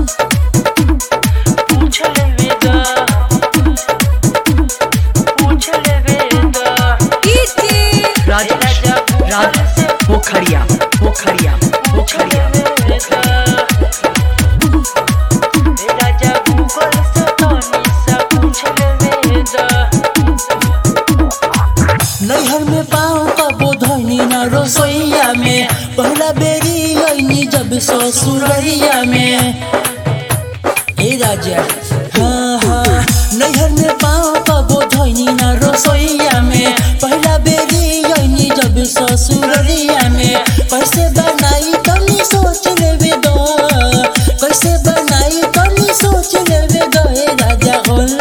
पोखरिया पोखरिया पोखरिया राजा Google से तनी सा पूछ लेवेदा। नैहर में पाँव कबो धनी न रसोईया में, पहला बेरी लैनी जब ससुरैया में। ए राजा हाँ हाँ नैहर में पाँव कबो धनी न रसोईया में, पहला बेरी लैनी जब ससुरैया में। कैसे बनाई तनी सोच लेवे दो, कैसे बनाई तनी सोच लेवे दो। ए राजा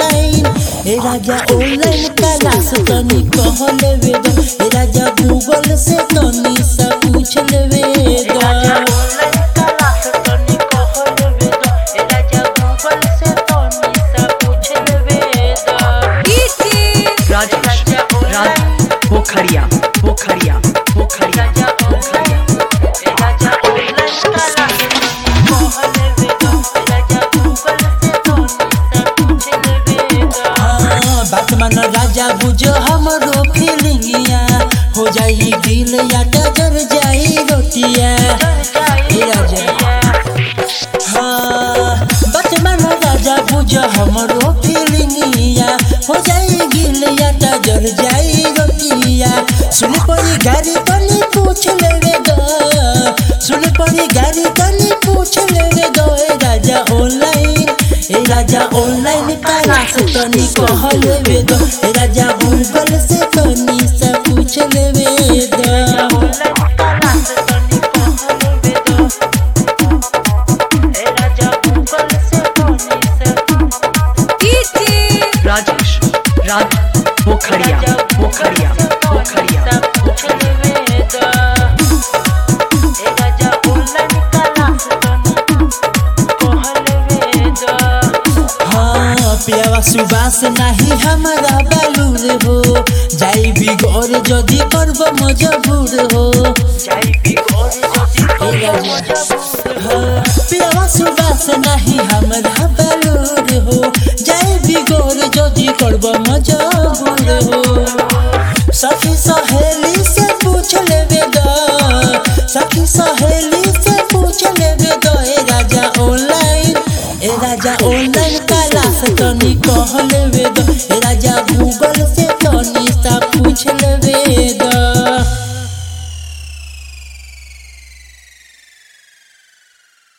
ऑनलाइन क्लास तनी कह लेवे दो। ए राजा गूगल से तनी सा पूछ लेवे दो। पोखरिया पोखरिया पोखरिया पोखरिया बात मान राजा बुझो हमरो फीलिंगिया, हो जाई दिल या जर जाई रोटिया। हाँ बात मान राजा बुझो हमरो फीलिंगिया, हो जाई दिल या जर जाई रोटिया। सुन पड़ी गाड़ी तनी पूछ लेवे दो, सुन पड़ी गाड़ी तनी पूछ लेवे दो। ए राजा ऑनलाइन क्लास तनी कह लेवे दो। ए राजा गूगल से तनी सा पूछ लेवे दो। राजेश राज पोखरिया पोखरिया पोखरिया पियावा सुबास नहीं हमारा बालूर हो, जाई बिगोर जदि करब मजबूर हो। पियावा सुबास नहीं हमारा बालूर हो, जाई बिगोर जदि करब मजबूर हो। सखी सहेली से पूछ लेवे दो, सखी सहेली से पूछ लेवे दो। ए राजा ऑनलाइन क्लास तनी कह लेवे दो।